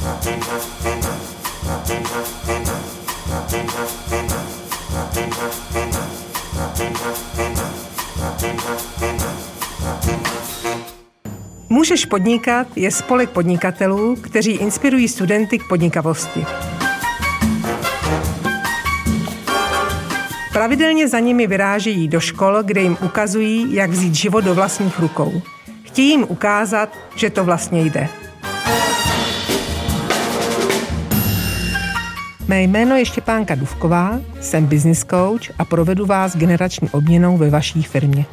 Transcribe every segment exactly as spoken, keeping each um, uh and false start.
Můžeš podnikat je spolek podnikatelů, kteří inspirují studenty k podnikavosti. Pravidelně za nimi vyrážejí do škol, kde jim ukazují, jak vzít život do vlastních rukou. Chtějí jim ukázat, že to vlastně jde. Mé jméno je Štěpánka Dufková, jsem business coach a provedu vás generační obměnou ve vaší firmě.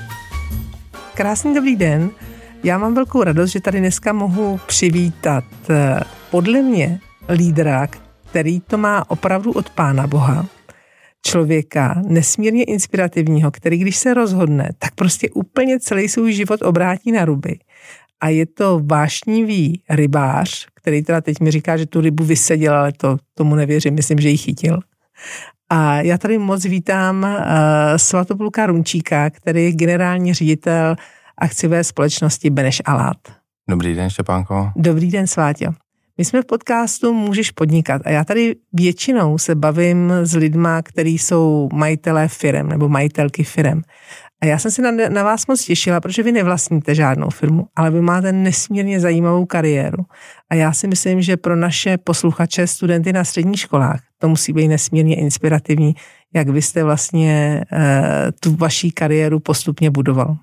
Krásný dobrý den. Já mám velkou radost, že tady dneska mohu přivítat podle mě lídra, který to má opravdu od Pána Boha. Člověka nesmírně inspirativního, který když se rozhodne, tak prostě úplně celý svůj život obrátí na ruby. A je to vášnivý rybář, který teda teď mi říká, že tu rybu vyseděl, ale to tomu nevěřím, myslím, že ji chytil. A já tady moc vítám uh, Svatopluka Runčíka, který je generální ředitel akciové společnosti Beneš Alát. Dobrý den, Štěpánko. Dobrý den, Sváťo. My jsme v podcastu Můžeš podnikat a já tady většinou se bavím s lidma, kteří jsou majitelé firem nebo majitelky firem. A já jsem se na, na vás moc těšila, protože vy nevlastníte žádnou firmu, ale vy máte nesmírně zajímavou kariéru. A já si myslím, že pro naše posluchače, studenty na středních školách, to musí být nesmírně inspirativní, jak vy jste vlastně eh, tu vaší kariéru postupně budoval.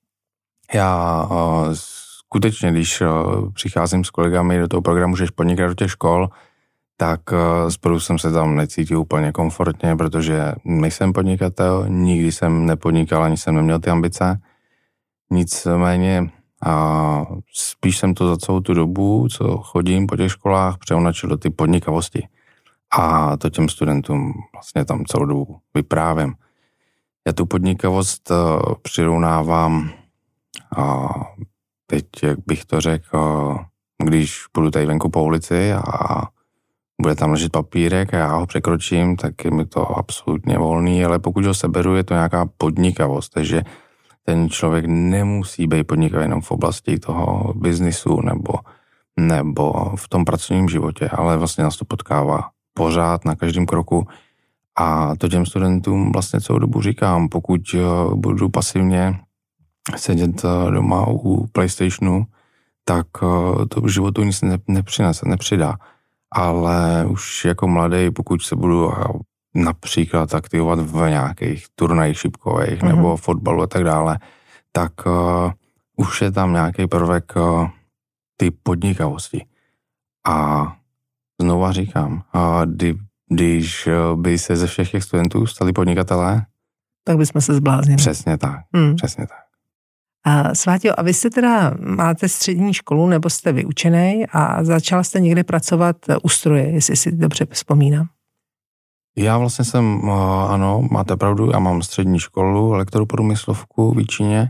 Já uh, skutečně, když uh, přicházím s kolegami do toho programu Můžeš podnikat do těch škol, tak uh, spolu jsem se tam necítil úplně komfortně, protože nejsem podnikatel, nikdy jsem nepodnikal, ani jsem neměl ty ambice. Nicméně uh, spíš jsem to za celou tu dobu, co chodím po těch školách, přeunačil do ty podnikavosti. A to těm studentům vlastně tam celou dobu vyprávím. Já tu podnikavost uh, přirovnávám a teď, jak bych to řekl, když půjdu tady venku po ulici a bude tam ležet papírek a já ho překročím, tak je mi to absolutně volný, ale pokud ho seberu, je to nějaká podnikavost, takže ten člověk nemusí být podnikavý jenom v oblasti toho biznisu nebo, nebo v tom pracovním životě, ale vlastně nás to potkává pořád na každém kroku a to těm studentům vlastně celou dobu říkám, pokud budu pasivně sedět doma u PlayStationu, tak to v životu nic nepřinese, nepřidá. Ale už jako mladý, pokud se budu například aktivovat v nějakých turnajích šipkových mm-hmm. nebo fotbalu a tak dále, tak uh, už je tam nějaký prvek uh, ty podnikavosti. A znova říkám, uh, kdy, když by se ze všech těch studentů stali podnikatelé, tak bychom se zbláznili. Přesně tak, mm. přesně tak. A Sváťo, a vy jste teda máte střední školu, nebo jste vyučený a začal jste někde pracovat u stroje, jestli si dobře vzpomínám? Já vlastně jsem, ano, máte pravdu, já mám střední školu, elektroprůmyslovku v Jičíně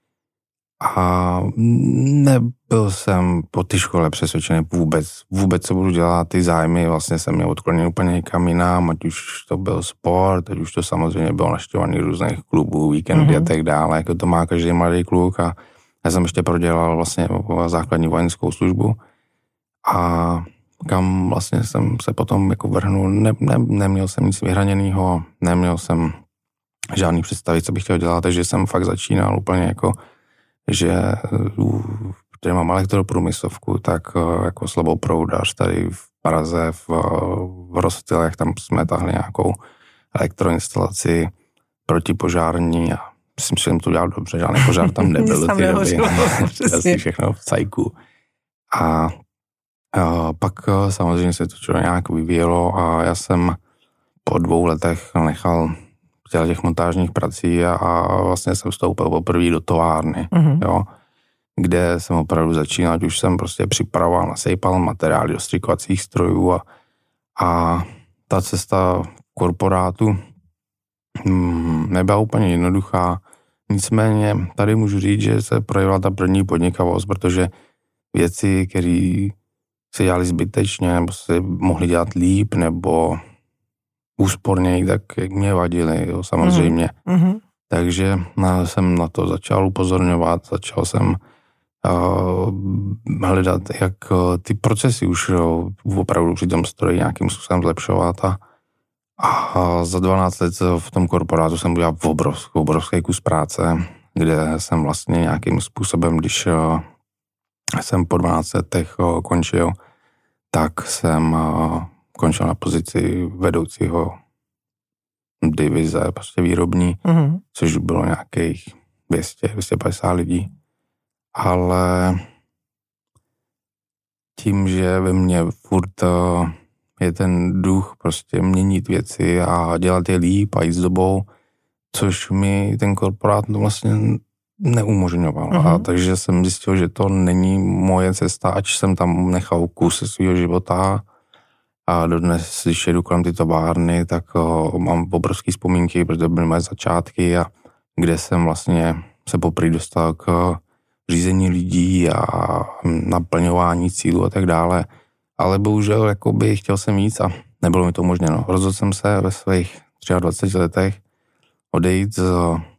a nebyl jsem po té škole přesvědčený vůbec, vůbec co budu dělat, ty zájmy vlastně jsem měl odkloněný úplně někam jinam, ať už to byl sport, ať už to samozřejmě bylo naštěvaný různých klubů, víkendy mm-hmm. a tak dále, jako to má každý mladý kluk a já jsem ještě prodělal vlastně základní vojenskou službu a kam vlastně jsem se potom jako vrhnul, ne, ne, neměl jsem nic vyhraněného, neměl jsem žádný představy, co bych chtěl dělat, takže jsem fakt začínal úplně jako že tady mám elektroprůmyslovku, tak jako slaboproudař tady v Praze, v, v Rostylech, tam jsme tahli nějakou elektroinstalaci protipožární a myslím, že jsem to dělal dobře, žádný požár tam nebyl do té doby. Asi všechno v cajku. A, a pak samozřejmě se to člověk nějak vyvíjelo a já jsem po dvou letech nechal dělat těch montážních prací a, a vlastně jsem vstoupil poprvé do továrny, mm-hmm. jo, kde jsem opravdu začínal, ať už jsem prostě připravoval, nasejpal materiály do strikovacích strojů a, a ta cesta korporátu mm, nebyla úplně jednoduchá. Nicméně tady můžu říct, že se projevila ta první podnikavost, protože věci, které se dělali zbytečně, nebo se mohly dělat líp, nebo úsporněji, tak jak mě vadili, jo, samozřejmě. Mm-hmm. Takže na, jsem na to začal upozorňovat, začal jsem hledat, jak ty procesy už opravdu při tom stroji nějakým způsobem zlepšovat a, a za dvanáct let v tom korporátu jsem udělal obrovský, obrovský kus práce, kde jsem vlastně nějakým způsobem, když jsem po dvanácti letech končil, tak jsem končil na pozici vedoucího divize, prostě výrobní, mm-hmm. což bylo nějakých dvě stě, dvě stě padesát lidí. Ale tím, že ve mně furt je ten duch prostě měnit věci a dělat je líp a jít s dobou, což mi ten korporát vlastně neumožňoval. Uh-huh. A takže jsem zjistil, že to není moje cesta, ač jsem tam nechal kus svého života a dodnes, když jedu kolem ty továrny, tak o, mám obrovský vzpomínky, protože to byly moje začátky a kde jsem vlastně se poprvé dostal k řízení lidí a naplňování cílů a tak dále. Ale bohužel jakoby chtěl jsem víc a nebylo mi to umožněno. Rozhodl jsem se ve svých dvaceti třech letech odejít z,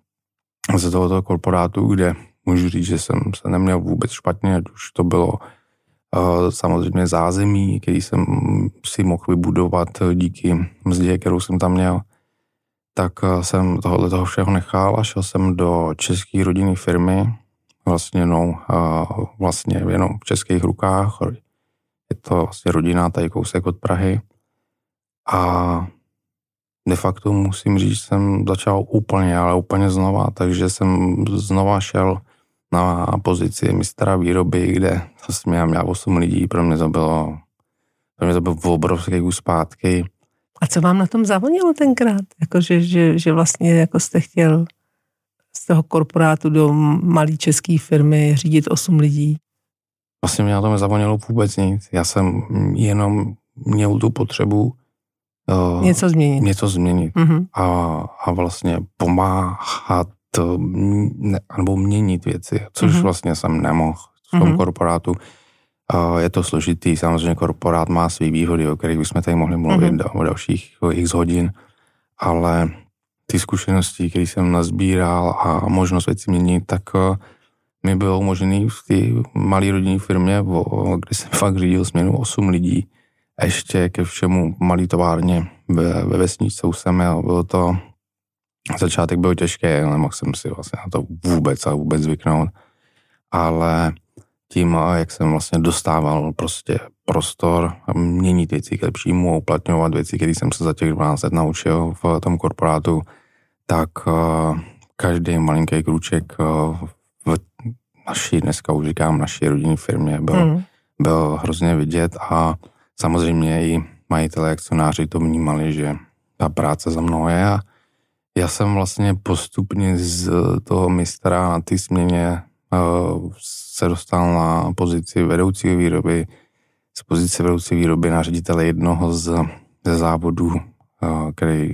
z tohoto korporátu, kde můžu říct, že jsem se neměl vůbec špatně, ať už to bylo uh, samozřejmě zázemí, který jsem si mohl vybudovat díky mzdě, kterou jsem tam měl. Tak uh, jsem tohle toho všeho nechal a šel jsem do české rodinné firmy, vlastně, no, uh, vlastně jenom v českých rukách. Je to vlastně rodina, tady kousek od Prahy. A de facto musím říct, jsem začal úplně, ale úplně znova, takže jsem znova šel na pozici mistra výroby, kde jsem měl, měl osm lidí, pro mě to bylo, pro mě to bylo obrovský kus zpátky. A co vám na tom zavonilo tenkrát? Jako, že, že, že vlastně jako jste chtěl z toho korporátu do malé české firmy řídit osm lidí? Vlastně mě na tom nezavonilo vůbec nic. Já jsem jenom měl tu potřebu uh, něco změnit. Něco změnit. Mm-hmm. A, a vlastně pomáhat ne, nebo měnit věci, což mm-hmm. vlastně jsem nemohl v tom mm-hmm. korporátu. Uh, je to složitý, samozřejmě korporát má své výhody, o kterých bychom tady mohli mluvit mm-hmm. o dalších x hodin, ale ty zkušenosti, které jsem nazbíral a možnost věci měnit, tak uh, mi bylo umožněný v té malé rodinné firmě, kde jsem fakt řídil směnu osm lidí, a ještě ke všemu malý továrně ve, ve vesničce jsem měl, bylo to, začátek byl těžký, nemohl jsem si vlastně na to vůbec a vůbec zvyknout, ale tím, jak jsem vlastně dostával prostě prostor měnit věci k lepšímu, uplatňovat věci, které jsem se za těch dvanáct let naučil v tom korporátu, tak každý malinký krůček v naší, dneska už říkám, naší rodinné firmě byl, mm. byl hrozně vidět a samozřejmě i majitelé, akcionáři to vnímali, že ta práce za mnou je a já jsem vlastně postupně z toho mistra na té směně uh, se dostal na pozici vedoucího výroby, z pozice vedoucí výroby na ředitele jednoho z, ze závodů, uh, který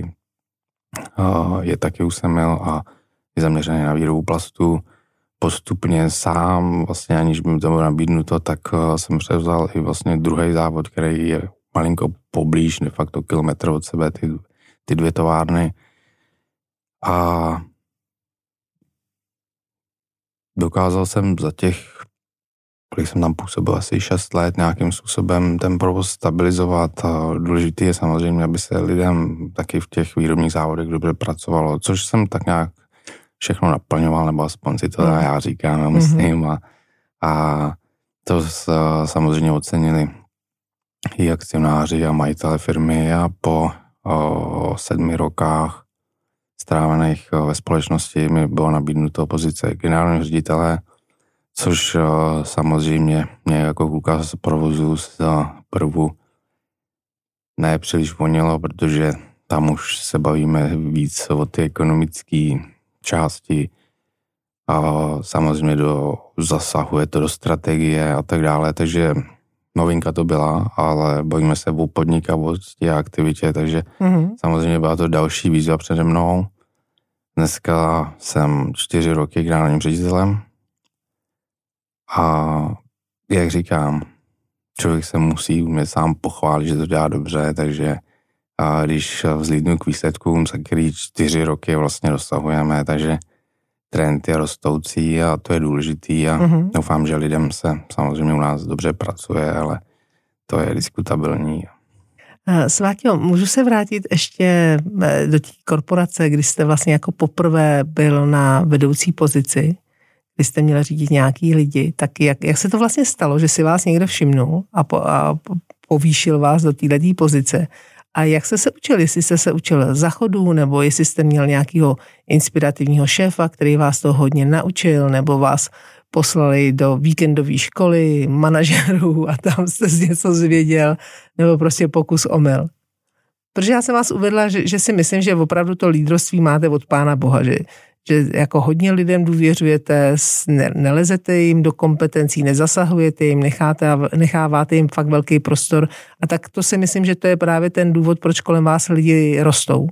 uh, je taky u Semil a je zaměřený na výrobu plastu. Postupně sám, vlastně aniž by mi to bylo nabídnuto, tak uh, jsem převzal i vlastně druhý závod, který je malinko poblíž, de facto kilometr od sebe, ty, ty dvě továrny. A dokázal jsem za těch, kolik jsem tam působil, asi šest let, nějakým způsobem ten provoz stabilizovat. A důležitý je samozřejmě, aby se lidem taky v těch výrobních závodech dobře pracovalo, což jsem tak nějak všechno naplňoval, nebo aspoň si to mm. já říkám, já myslím. Mm-hmm. A, a to samozřejmě ocenili i akcionáři a majitele firmy a po o, sedmi rokách strávených ve společnosti mi bylo nabídnuto pozice generálního ředitele, což o, samozřejmě mě jako kluka z provozu z prvu ne příliš vonilo, protože tam už se bavíme víc o ty ekonomické části a samozřejmě do, zasahuje to do strategie a tak dále, takže novinka to byla, ale bavíme se o podnikavosti a aktivitě, takže mm-hmm. samozřejmě byla to další výzva přede mnou. Dneska jsem čtyři roky generálním ředitelem a jak říkám, člověk se musí umět sám pochválit, že to dělá dobře, takže a když vzlídnu k výsledkům, za který čtyři roky vlastně dosahujeme, takže trend je rostoucí a to je důležitý a mm-hmm. doufám, že lidem se samozřejmě u nás dobře pracuje, ale to je diskutabilní. Sváťo, můžu se vrátit ještě do té korporace, kdy jste vlastně jako poprvé byl na vedoucí pozici, kdy jste měl řídit nějaký lidi, tak jak, jak se to vlastně stalo, že si vás někdo všimnul a, po, a povýšil vás do této pozice? A jak jste se učil? Jestli jste se učil za chodu, nebo jestli jste měl nějakého inspirativního šéfa, který vás to hodně naučil, nebo vás poslali do víkendové školy manažerů a tam jste z něco zvěděl, nebo prostě pokus omyl. Protože já jsem vás uvedla, že, že si myslím, že opravdu to lídrovství máte od Pána Boha, že, že jako hodně lidem důvěřujete, ne, nelezete jim do kompetencí, nezasahujete jim, necháte, necháváte jim fakt velký prostor a tak to si myslím, že to je právě ten důvod, proč kolem vás lidi rostou.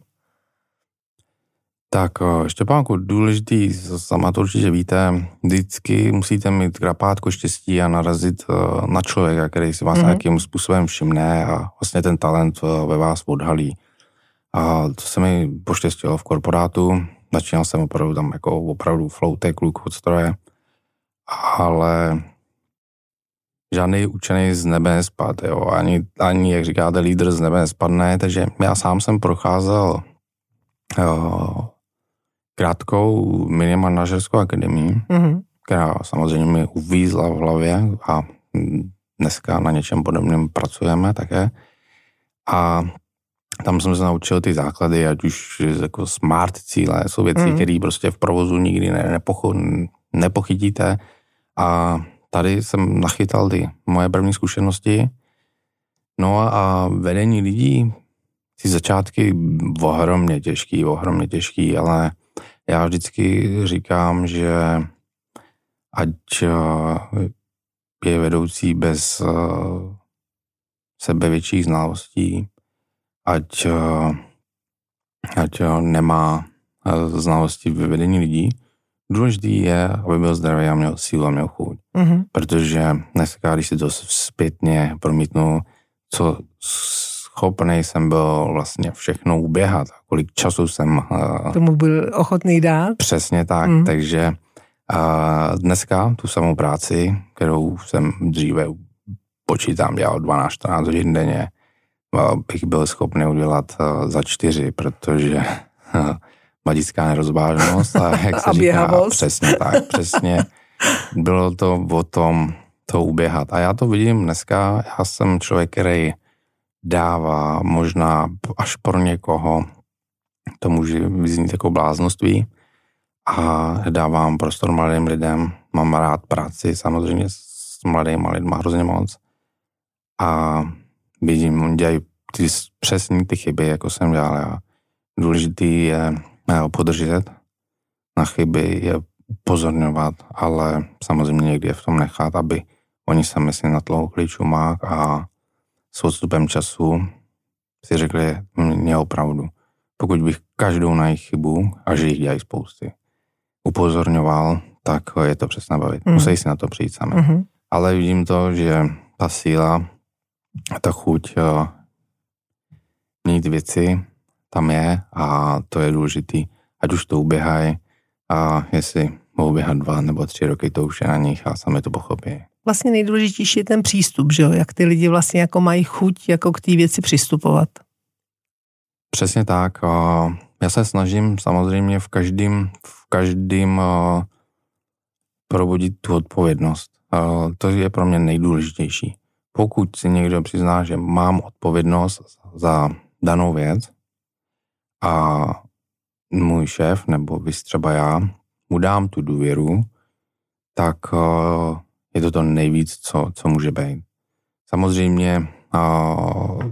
Tak Štěpánku, důležitý, sama to určitě víte, vždycky musíte mít krapátko štěstí a narazit na člověka, který si vás mm-hmm. nějakým způsobem všimne a vlastně ten talent ve vás odhalí. A to se mi poštěstilo v korporátu, začínal jsem opravdu tam jako opravdu floutek, kluk od stroje, ale žádný učený z nebe nespad, jo, ani, ani, jak říkáte, lídr z nebe nespadne, takže já sám jsem procházel jo, krátkou minimanažerskou akademii, mm-hmm. která samozřejmě mi uvízla v hlavě a dneska na něčem podobném pracujeme také. A tam jsem se naučil ty základy, ať už jako smart cíle, jsou věci, mm. které prostě v provozu nikdy ne, nepocho, nepochytíte. A tady jsem nachytal ty moje první zkušenosti. No a vedení lidí, ty začátky ohromně těžký, ohromně těžký, ale já vždycky říkám, že ať je vedoucí bez sebevětších znalostí, ať, ať nemá znalosti ve vedení lidí, důležitý je, aby byl zdravý a měl sílu a měl chuť. Mm-hmm. Protože dneska, když si to zpětně promítnu, co schopnej jsem byl vlastně všechno uběhat, kolik času jsem tomu byl ochotný dát. Přesně tak, mm. takže a dneska tu samou práci, kterou jsem dříve počítám dělal dvanáct čtrnáct hodin denně, bych byl schopný udělat za čtyři, protože madická nerozvážnost a jak se a říká, přesně tak, přesně bylo to o tom to uběhat. A já to vidím dneska, já jsem člověk, který dává možná až pro někoho, to může vyznít jako bláznoství a dávám prostor mladým lidem, mám rád práci samozřejmě s mladými lidmi hrozně moc a vidím, oni dělají ty přesně ty chyby, jako jsem dělal já. Důležitý je podržet, na chyby je upozorňovat, ale samozřejmě někdy je v tom nechat, aby oni sami si natloukli čumák a s odstupem času si řekli, mě opravdu, pokud bych každou na jejich chybu, a že jich dělají spousty, upozorňoval, tak je to přesně bavit. Mm. Musí si na to přijít sami. Mm-hmm. Ale vidím to, že ta síla, ta chuť uh, mít věci tam je a to je důležitý. Ať už to uběhají a jestli mohou běhat dva nebo tři roky, to už je na nich a sami to pochopí. Vlastně nejdůležitější je ten přístup, že jo? Jak ty lidi vlastně jako mají chuť jako k té věci přistupovat. Přesně tak. Já se snažím samozřejmě v každém v každém probudit tu odpovědnost. To je pro mě nejdůležitější. Pokud si někdo přizná, že mám odpovědnost za danou věc a můj šéf nebo vy třeba já mu dám tu důvěru, tak je to to nejvíc, co, co může být. Samozřejmě uh,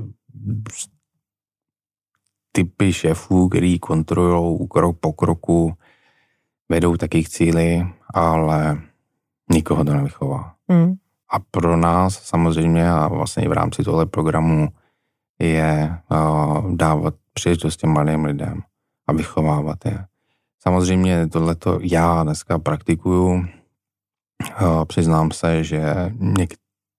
typy šéfů, který kontrolují krok po kroku, vedou taky k cíli, ale nikoho to nevychová. Mm. A pro nás samozřejmě a vlastně i v rámci tohle programu je uh, dávat příležitost těm mladým lidem a vychovávat je. Samozřejmě tohleto já dneska praktikuju. Uh, přiznám se, že něk-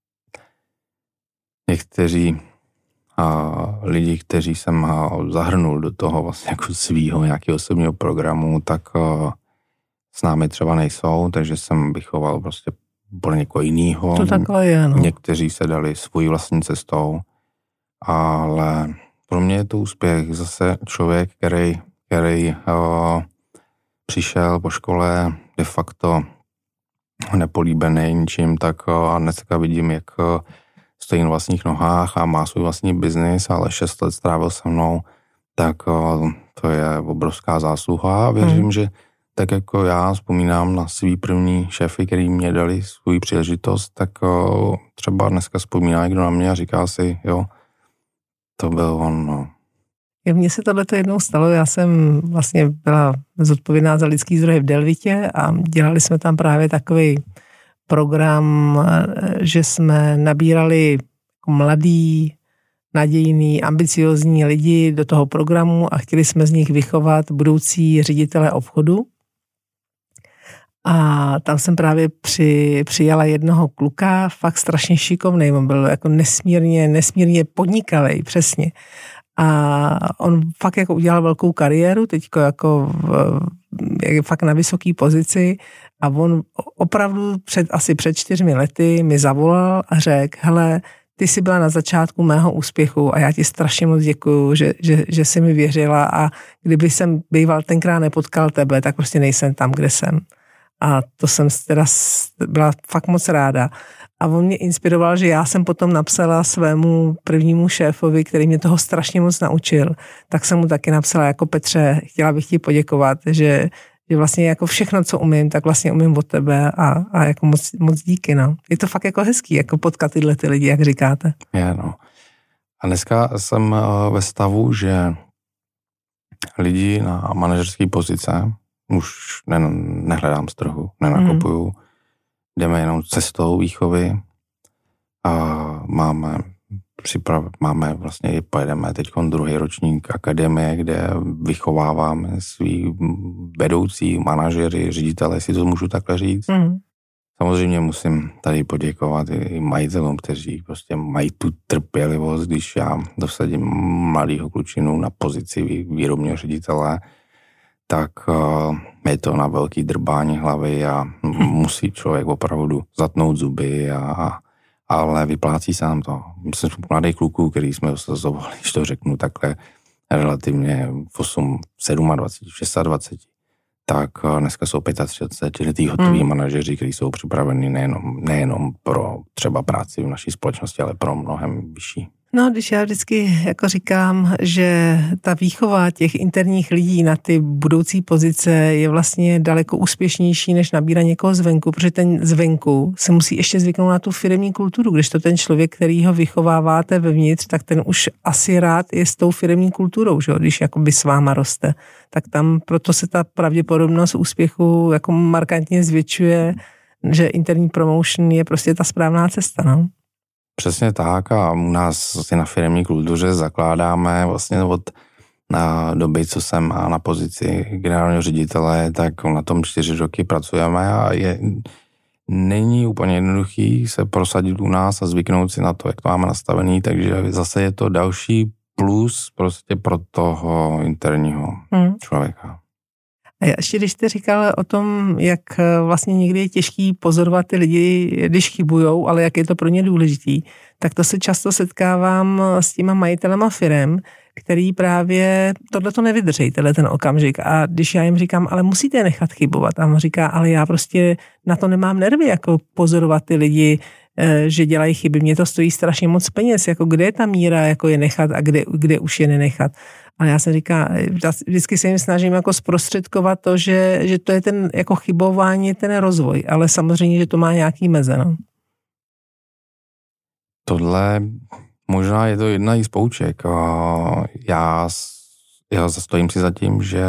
někteří uh, lidi, kteří jsem uh, zahrnul do toho vlastně jako svýho nějakého osobního programu, tak uh, s námi třeba nejsou, takže jsem vychoval prostě pro někoho jinýho. To takhle je, no. Někteří se dali svojí vlastní cestou, ale pro mě je to úspěch. Zase člověk, který, který uh, přišel po škole de facto nepolíbený ničím, tak uh, dneska vidím, jak uh, stojí na vlastních nohách a má svůj vlastní biznis, ale šest let strávil se mnou, tak uh, to je obrovská zásluha a věřím, hmm. že tak jako já vzpomínám na svý první šéfy, který mě dali svou příležitost, tak uh, třeba dneska vzpomíná někdo na mě a říká si, jo, to byl on, no. Mně se tohleto jednou stalo, já jsem vlastně byla zodpovědná za lidský zdroje v Delvitě a dělali jsme tam právě takový program, že jsme nabírali mladý, nadějný, ambiciozní lidi do toho programu a chtěli jsme z nich vychovat budoucí ředitele obchodu. A tam jsem právě při, přijala jednoho kluka, fakt strašně šikovnej, on byl jako nesmírně, nesmírně podnikavý, přesně. A on fakt jako udělal velkou kariéru, teďko jako v, je fakt na vysoké pozici a on opravdu před, asi před čtyřmi lety mi zavolal a řekl, hele, ty jsi byla na začátku mého úspěchu a já ti strašně moc děkuju, že, že, že jsi mi věřila a kdyby jsem býval tenkrát nepotkal tebe, tak prostě nejsem tam, kde jsem. A to jsem teda byla fakt moc ráda. A on mě inspiroval, že já jsem potom napsala svému prvnímu šéfovi, který mě toho strašně moc naučil, tak jsem mu taky napsala, jako Petře, chtěla bych ti poděkovat, že, že vlastně jako všechno, co umím, tak vlastně umím od tebe a, a jako moc, moc díky, no. Je to fakt jako hezký, jako potkat tyhle ty lidi, jak říkáte. Je, no. A dneska jsem ve stavu, že lidi na manažerské pozice už ne, nehledám z trhu, nenakupuju, mm. jdeme jenom cestou výchovy a máme připrav, máme vlastně, pojedeme teď druhý ročník akademie, kde vychováváme svý vedoucí manažery, ředitele, jestli to můžu takhle říct. Mm. Samozřejmě musím tady poděkovat i majitelům, kteří prostě mají tu trpělivost, když já dosadím mladýho klučinu na pozici výrobního ředitele, tak uh, je to na velký drbání hlavy a musí člověk opravdu zatnout zuby, a, ale vyplácí se nám to. Myslím, že mladých kluků, který jsme osazovali, když to řeknu takhle relativně v osm, dvacet sedm, dvacet šest, tak dneska jsou třicet pět letý hotoví hmm. manažeři, kteří jsou připraveni nejenom, nejenom pro třeba práci v naší společnosti, ale pro mnohem vyšší. No, když já vždycky jako říkám, že ta výchova těch interních lidí na ty budoucí pozice je vlastně daleko úspěšnější, než nabírat někoho zvenku, protože ten zvenku se musí ještě zvyknout na tu firemní kulturu, když to ten člověk, který ho vychováváte vevnitř, tak ten už asi rád je s tou firemní kulturou, že? Když jakoby s váma roste. Tak tam proto se ta pravděpodobnost úspěchu jako markantně zvětšuje, že interní promotion je prostě ta správná cesta, no. Přesně tak a u nás vlastně na firemní kultuře zakládáme vlastně od na doby, co jsem na pozici generálního ředitele, tak na tom čtyři roky pracujeme a je, není úplně jednoduchý se prosadit u nás a zvyknout si na to, jak to máme nastavený, takže zase je to další plus prostě pro toho interního hmm. člověka. A ještě když jste říkal o tom, jak vlastně někdy je těžký pozorovat ty lidi, když chybujou, ale jak je to pro ně důležitý, tak to se často setkávám s těma majitelema firem, který právě tohleto nevydrží, tenhle ten okamžik. A když já jim říkám, ale musíte nechat chybovat, a on říká, ale já prostě na to nemám nervy, jako pozorovat ty lidi, že dělají chyby. Mě to stojí strašně moc peněz, jako kde je ta míra, jako je nechat a kde, kde už je nenechat. Ale já jsem říká, vždycky se jim snažím jako zprostředkovat to, že, že to je ten jako chybování, ten rozvoj, ale samozřejmě, že to má nějaký meze, no. Tohle možná je to jedna z pouček. Já, já zastojím si za tím, že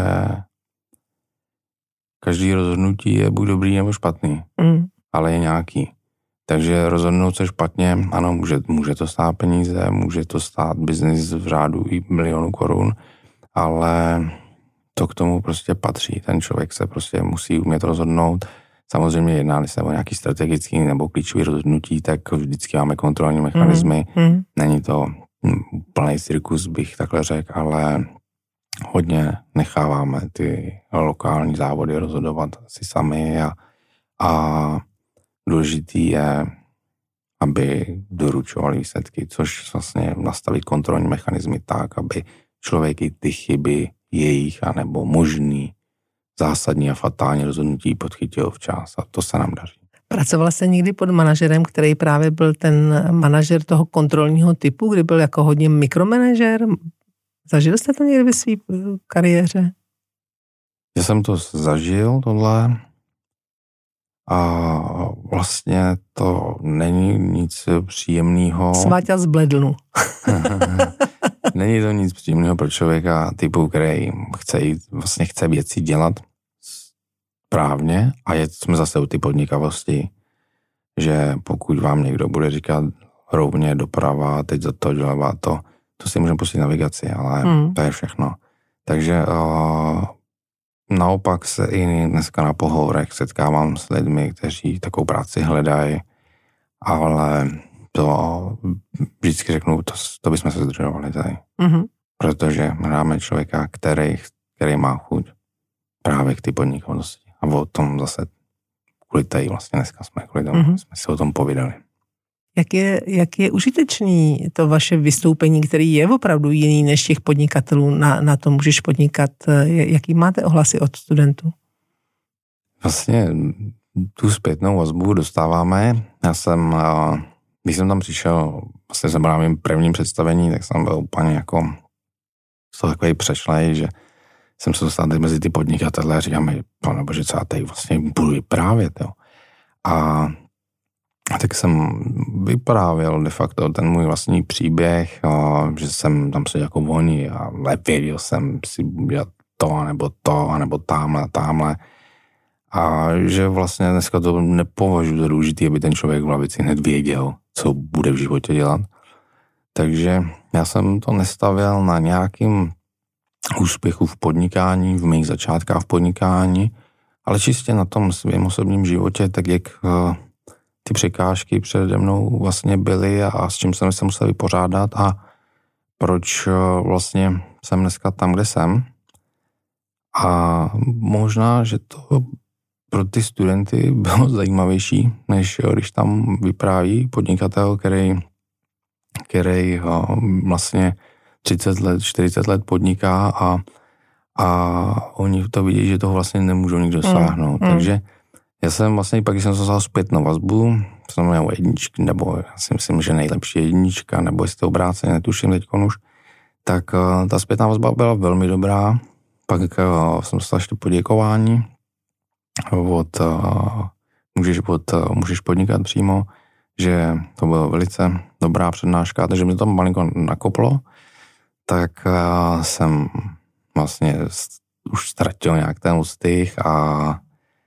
každý rozhodnutí je buď dobrý nebo špatný, mm. ale je nějaký. Takže rozhodnout se špatně, ano, může, může to stát peníze, může to stát biznis v řádu i milionu korun, ale to k tomu prostě patří. Ten člověk se prostě musí umět rozhodnout. Samozřejmě jedná se o nějaký strategický nebo klíčový rozhodnutí, tak vždycky máme kontrolní mechanismy. Mm. Mm. Není to plný cirkus, bych takhle řekl, ale hodně necháváme ty lokální závody rozhodovat si sami a, a důležitý je, aby doručovali výsledky, což vlastně nastaví kontrolní mechanismy tak, aby člověk i ty chyby jejich anebo možný zásadní a fatální rozhodnutí podchytil včas a to se nám daří. Pracoval jste někdy pod manažerem, který právě byl ten manažer toho kontrolního typu, kdy byl jako hodně mikromanažer? Zažil jste to někdy ve své kariéře? Já jsem to zažil, tohle, a vlastně to není nic příjemného. Sváťa zbledl. Není to nic příjemného pro člověka typu, který chce, vlastně chce věci dělat správně a je, jsme zase u ty podnikavosti, že pokud vám někdo bude říkat rovně doprava, teď za to dělá to, to si můžeme pustit navigaci, ale hmm. to je všechno. Takže uh, naopak se i dneska na pohovorech setkávám s lidmi, kteří takovou práci hledají, ale to vždycky řeknu, to, to bychom se zdržovali tady. Mm-hmm. Protože máme člověka, který, který má chuť právě k ty podnikavosti. A o tom zase kvůli tady vlastně dneska jsme, kvůli tomu mm-hmm. jsme si o tom povídali. Jak je, jak je užitečný to vaše vystoupení, který je opravdu jiný než těch podnikatelů, na, na to můžeš podnikat? Jaký máte ohlasy od studentů? Vlastně tu zpětnou vazbu dostáváme. Já jsem, když jsem tam přišel, vlastně jsem byl na mým prvním představení, tak jsem byl úplně jako z toho takový přešlej, že jsem se dostal mezi ty podnikatele a říkám mi, pane bože, co já tady vlastně budu vyprávět, jo. A tak jsem vyprávěl de facto ten můj vlastní příběh, a že jsem tam se jako voní a věděl jsem si udělat to, nebo to, nebo tamhle, tamhle. A že vlastně dneska to nepovažuji za důležitý, aby ten člověk v lavici hned věděl, co bude v životě dělat. Takže já jsem to nestavěl na nějakým úspěchu v podnikání, v mých začátkách v podnikání, ale čistě na tom svém osobním životě, tak jak ty překážky přede mnou vlastně byly a s čím jsem se musel vypořádat a proč vlastně jsem dneska tam, kde jsem. A možná, že to pro ty studenty bylo zajímavější, než když tam vypráví podnikatel, který, který vlastně třicet let, čtyřicet let podniká a, a oni to vidí, že toho vlastně nemůžou nikdo dosáhnout. Mm, mm. Takže já jsem vlastně, pak když jsem se vzal zpětnou vazbu, jsem měl jedničky, nebo já si myslím, že nejlepší jednička, nebo jestli to obráceně, netuším teďkon už, tak uh, ta zpětná vazba byla velmi dobrá. Pak uh, jsem dostal ještě poděkování od, uh, můžeš, od uh, můžeš podnikat přímo, že to byla velice dobrá přednáška, takže mi to malinko nakoplo, tak uh, jsem vlastně už ztratil nějak ten ústych a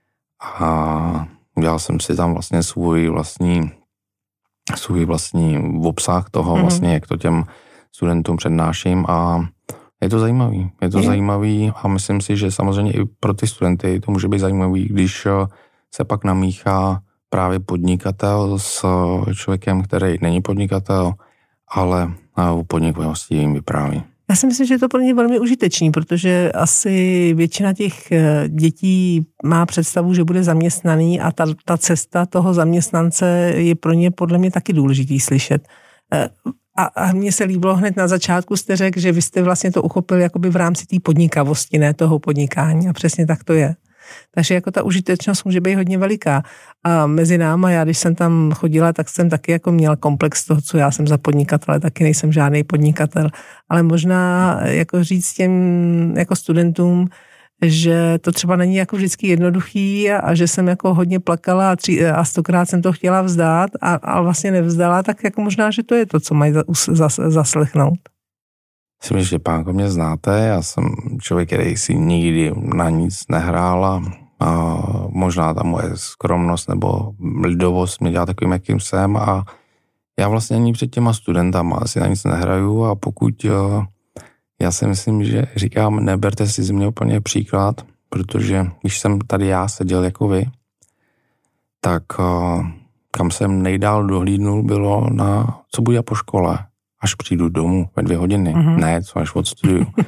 a udělal jsem si tam vlastně svůj vlastní svůj vlastní obsah toho mm-hmm. vlastně, jak to těm studentům přednáším a je to zajímavý. Je to mm. zajímavý a myslím si, že samozřejmě i pro ty studenty to může být zajímavý, když se pak namíchá právě podnikatel s člověkem, který není podnikatel, ale o podnikavosti jim vypráví. Já si myslím, že je to pro ně velmi užitečný, protože asi většina těch dětí má představu, že bude zaměstnaný a ta, ta cesta toho zaměstnance je pro ně podle mě taky důležitý slyšet. A, a mně se líbilo hned na začátku, jste řekl, že vy jste vlastně to uchopil jakoby v rámci té podnikavosti, ne toho podnikání a přesně tak to je. Takže jako ta užitečnost může být hodně veliká. A mezi náma, já když jsem tam chodila, tak jsem taky jako měla komplex toho, co já jsem za podnikatele, taky nejsem žádný podnikatel. Ale možná jako říct těm jako studentům, že to třeba není jako vždycky jednoduchý a, a že jsem jako hodně plakala a, tři, a stokrát jsem to chtěla vzdát a, a vlastně nevzdala, tak jako možná, že to je to, co mají zas, zaslechnout. Myslím, že pánko mě znáte, já jsem člověk, který si nikdy na nic nehrál a, a možná ta moje skromnost nebo lidovost mě dělá takovým, jakým jsem a já vlastně ani před těma studentama asi na nic nehraju a pokud já si myslím, že říkám, neberte si z mě úplně příklad, protože když jsem tady já seděl jako vy, tak kam jsem nejdál dohlídnul bylo na co budu po škole. Až přijdu domů ve dvě hodiny. Mm-hmm. Ne, co až od studiu.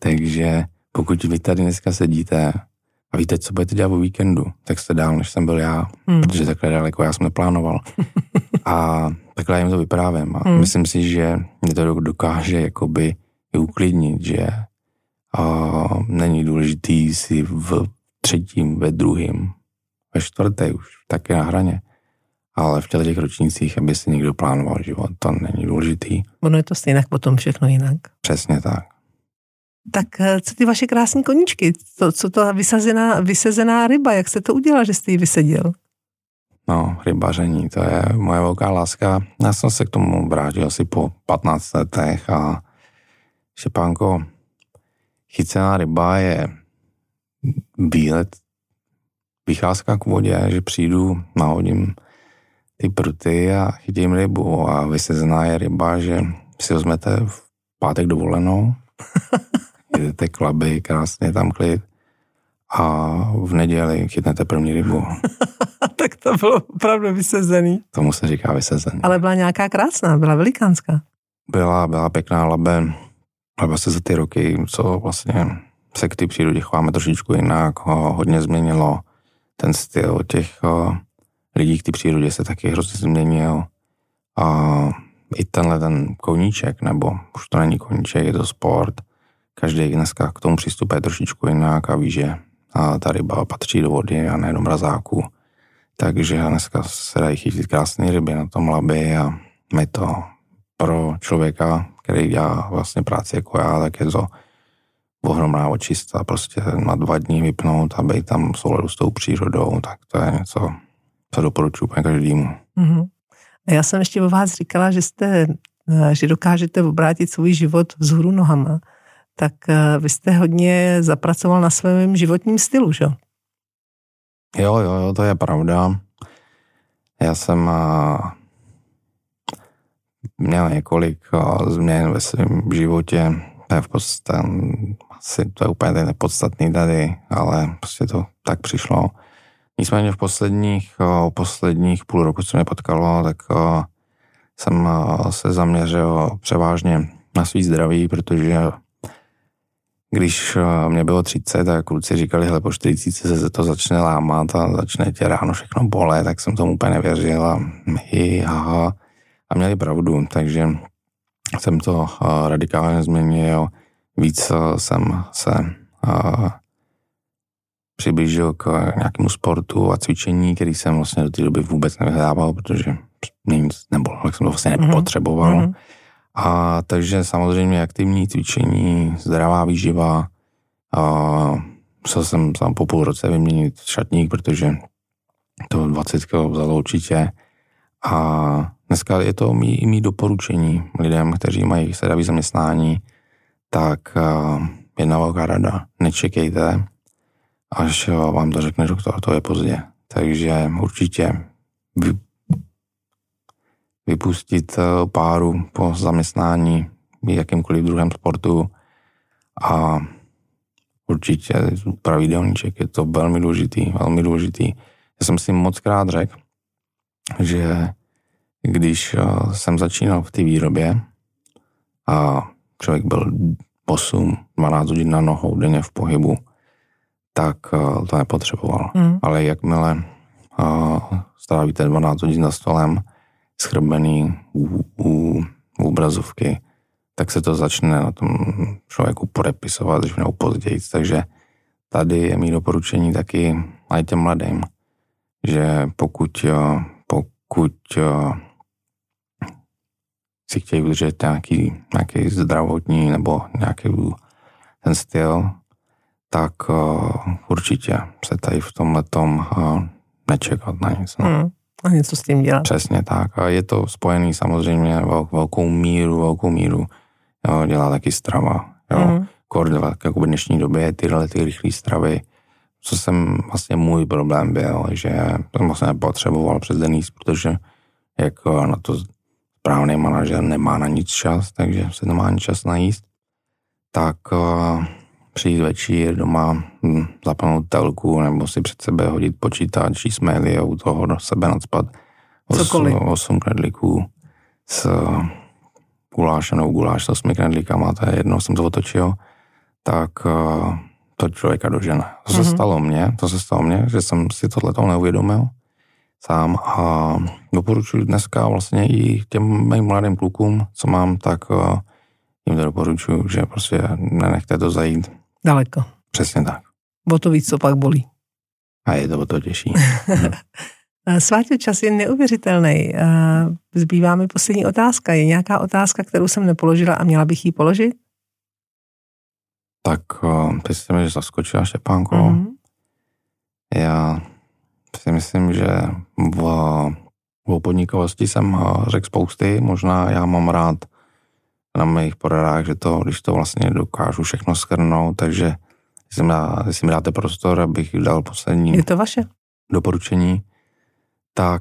Takže pokud vy tady dneska sedíte a víte, co budete dělat o víkendu, tak jste dál, než jsem byl já, hmm. protože takhle daleko já jsem neplánoval. A takhle jim to vyprávím. A hmm. myslím si, že mě to dokáže jakoby i uklidnit, že uh, není důležitý si v třetím, ve druhým, ve čtvrté už taky na hraně. Ale v těch ročnících, aby si někdo plánoval život, to není důležitý. Ono je to stejně potom všechno jinak. Přesně tak. Tak co ty vaše krásné koníčky? To, co to vysazená, vysezená ryba, jak jste to udělal, že jste ji vysedil? No, rybaření, to je moje velká láska. Já jsem se k tomu vrátil asi po patnácti letech a Štěpánko, chycená ryba je výlet, vycházka k vodě, že přijdu, nahodím ty pruty a chytím rybu a vysezená je ryba, že si vezmete v pátek dovolenou, jdete k Labi, krásně tam klid a v neděli chytnete první rybu. Tak to bylo opravdu vysezený. Tomu se říká vysezený. Ale byla nějaká krásná, byla velikánská. Byla, byla pěkná Labe. Labe se za ty roky, co vlastně se k té přírodě chováme trošičku jinak, hodně změnilo. Ten styl těch lidí k té přírodě se taky hrozně změnil. A i tenhle ten koníček, nebo už to není koníček, je to sport. Každý dneska k tomu přistupuje trošičku jinak a ví, že ta ryba patří do vody a ne do mrazáku. Takže dneska se dají chytit krásné ryby na tom Labi a my to pro člověka, který dělá vlastně práci jako já, tak je to ohromná očista. Prostě na dva dní vypnout a být tam v souladu s tou přírodou, tak to je něco, co doporučuji každému. Mm-hmm. A já jsem ještě o vás říkala, že jste, že dokážete obrátit svůj život vzhůru nohama. Tak vy jste hodně zapracoval na svém životním stylu, že? Jo, jo, jo, to je pravda. Já jsem a, měl několik a, změn ve svém životě. To je v podstatě, asi to je úplně nepodstatný tady, ale prostě to tak přišlo. Nicméně v posledních, o, posledních půl roku, co mě potkalo, tak o, jsem o, se zaměřil převážně na svý zdraví, protože když mě bylo třicet, tak kluci říkali, hele, po čtyřicítce se to začne lámat a začne tě ráno všechno bolet, tak jsem tomu úplně nevěřil a hi, aha, a měli pravdu, takže jsem to radikálně změnil, víc jsem se přiblížil k nějakému sportu a cvičení, který jsem vlastně do té doby vůbec nevyhledával, protože mě nic nebylo, tak jsem to vlastně nepotřeboval. Mm-hmm. A takže samozřejmě aktivní cvičení, zdravá výživa. A musel jsem sám po půl roce vyměnit šatník, protože to dvacet kilo vzalo určitě. A dneska je to mý, mý doporučení lidem, kteří mají zdravý zaměstnání, tak jedna velká rada, nečekejte, až vám to řekne doktor, to je pozdě. Takže určitě vy vypustit páru po zaměstnání jakýmkoliv druhém sportu a určitě pravidelníček, je to velmi důležitý, velmi důležitý. Já jsem si moc krát řekl, že když jsem začínal v té výrobě a člověk byl osm dvanáct hodin na nohou denně v pohybu, tak to nepotřeboval. Mm. Ale jakmile strávíte dvanáct hodin za stolem, schrbený u, u, u obrazovky, tak se to začne na tom člověku podepisovat, když nebo později. Takže tady je mý doporučení taky i těm mladým, že pokud, pokud si chtějí udržet nějaký, nějaký zdravotní nebo nějaký ten styl, tak určitě se tady v tomhletom nečekat na nic. No. Hmm. A něco s tím dělat. Přesně tak. A je to spojený samozřejmě velkou míru, velkou míru jo, dělá taky strava. Jo. Mm. Kor, jako v dnešní době tyhle ty rychlé stravy, co jsem vlastně můj problém byl, že jsem vlastně nepotřeboval přes den jíst, protože jak na to správný manažer nemá na nic čas, takže se nemá ani čas najíst, tak uh, přijít večer doma, hm, zapnout telku nebo si před sebe hodit počítač, číst maily a u toho do sebe nacpat osm knedlíků s guláš nebo guláš s osmi knedlíkama, to je jednou jsem to otočil, tak to člověka dožene. To se mm-hmm. stalo mně, to se stalo mně, že jsem si tohleto neuvědomil sám a doporučuji dneska vlastně i těm mým mladým klukům, co mám, tak jim to doporučuji, že prostě nenechte to zajít. Daleko. Přesně tak. O to víc, co pak bolí. A je to o to těžší. Sváťo, čas je neuvěřitelný. Zbývá mi poslední otázka. Je nějaká otázka, kterou jsem nepoložila a měla bych ji položit? Tak ty jsi mi zaskočila, Štěpánko. Mm-hmm. Já si myslím, že v, v podnikavosti jsem řekl spousty. Možná já mám rád na mých poradách, že to, když to vlastně dokážu všechno shrnout, takže jestli mi dáte prostor, abych dal poslední je to vaše doporučení, tak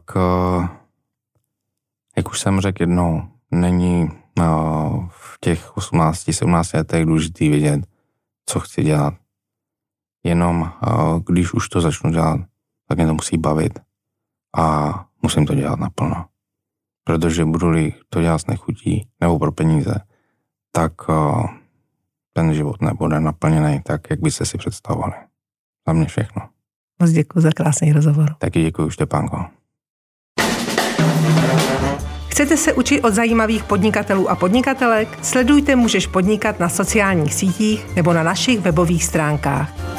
jak už jsem řekl jednou, není v těch osmnácti sedmnácti letech důležitý vědět, co chci dělat. Jenom když už to začnu dělat, tak mě to musí bavit a musím to dělat naplno. Protože budu-li to dělat s nechutí nebo pro peníze, tak ten život nebude naplněný tak, jak byste si představovali. Za mě všechno. Moc děkuji za krásný rozhovor. Taky děkuji, Štěpánko. Chcete se učit od zajímavých podnikatelů a podnikatelek? Sledujte Můžeš podnikat na sociálních sítích nebo na našich webových stránkách.